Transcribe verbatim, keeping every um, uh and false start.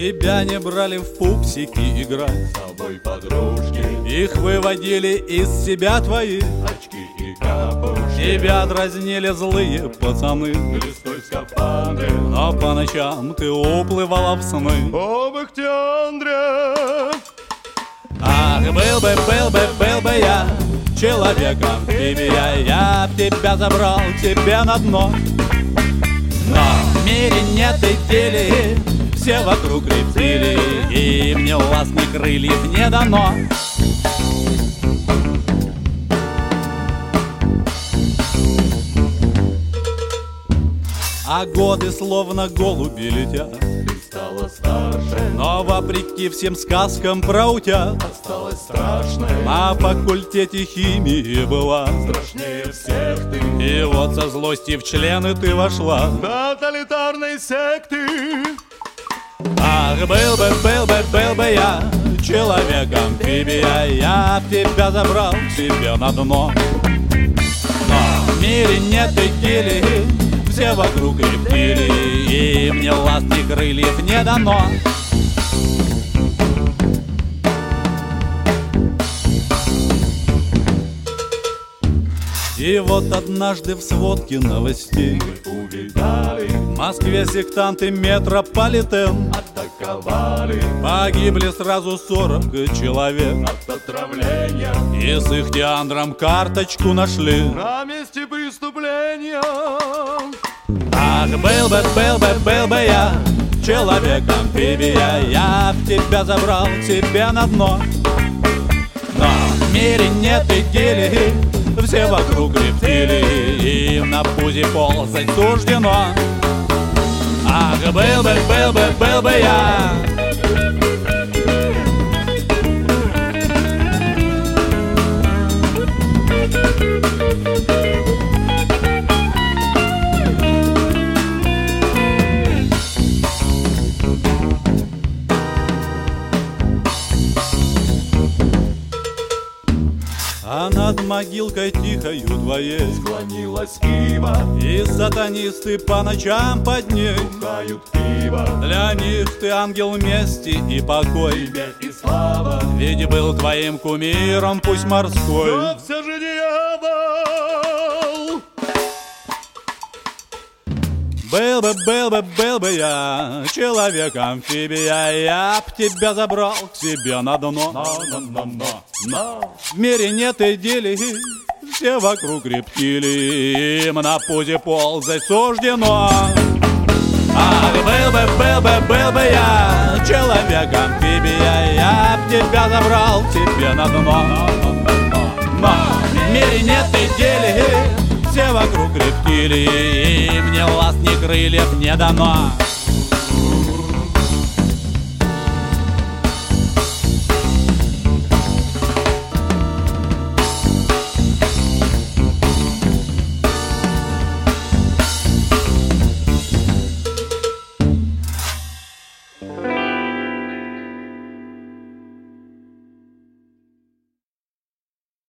Тебя не брали в пупсики играть, с тобой подружки, их выводили из себя твои очки и капушки. Тебя дразнили злые пацаны, Листой скафандры, но по ночам ты уплывала в сны. об Октябре. Ах, был бы, был бы, был бы я человеком фибия, я б тебя забрал к себе на дно. Но в мире нет идиллии, все вокруг рептилии, и мне лаз ни крыльев не дано. А годы словно голуби летят, Ты стала старше, но вопреки всем сказкам про утят осталась страшной, на факультете химии была. страшнее всех ты, И вот со злости в члены ты вошла. тоталитарной секты. Ах, был бы, был бы, был бы я человеком фибия, я б тебя забрал к себе на дно. Но в мире нет идиллии, все вокруг рептилии, и мне ласт ни крыльев не дано. И вот однажды в сводке новостей Мы увидали, в Москве сектанты метрополитен атаковали погибли сразу сорок человек, от отравления, и с их теандром карточку нашли. на месте преступления. Ах, был бы, был бы, был бы я человеком фибия, я б тебя забрал к себе на дно. Но в мире нет идиллии, все вокруг рептилии, им на пузе ползать суждено. Ах, был бы, был бы, был бы я А над могилкой тихою твоей Склонилась ива, и сатанисты по ночам под ней. кают пиво, Для них ты ангел мести и покой, тебе и слава, ведь был твоим кумиром, пусть морской. но все же дьявол. Был бы, был бы, был бы я человек-амфибия, я б тебя забрал к себе на дно. Но, но, но, но, но. В мире нет идиллии, все вокруг рептилии, им на пузе ползать суждено. Ах, был бы, был бы, был бы я человек-амфибия, я б тебя забрал к себе на дно. Но в мире нет идиллии, все вокруг рептилии, и мне ласт ни крыльев не дано.